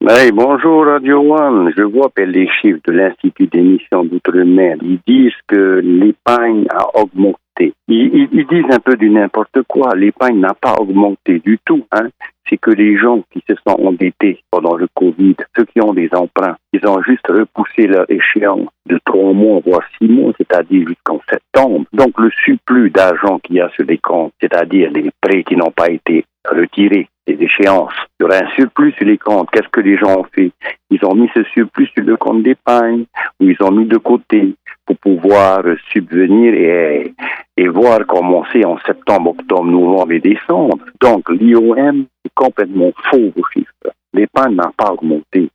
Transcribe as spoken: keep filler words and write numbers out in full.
Hey, bonjour Radio One. Je vois que les chiffres de l'Institut d'émission d'Outre-mer, ils disent que l'épargne a augmenté. Ils, ils, ils disent un peu du n'importe quoi. L'épargne n'a pas augmenté du tout. Hein. C'est que les gens qui se sont endettés pendant le Covid, ceux qui ont des emprunts, ils ont juste repoussé leur échéance de trois mois, voire six mois, c'est-à-dire jusqu'en septembre. Donc le surplus d'argent qu'il y a sur les comptes, c'est-à-dire les prêts qui n'ont pas été retirés, les échéances, il y aura un surplus sur les comptes. Qu'est-ce que les gens ont fait? Ils ont mis ce surplus sur le compte d'épargne, ou ils ont mis de côté pour pouvoir subvenir et, et voir commencer en septembre, octobre, novembre et décembre. Donc l'I O M est complètement faux, vos chiffres. L'épargne n'a pas augmenté.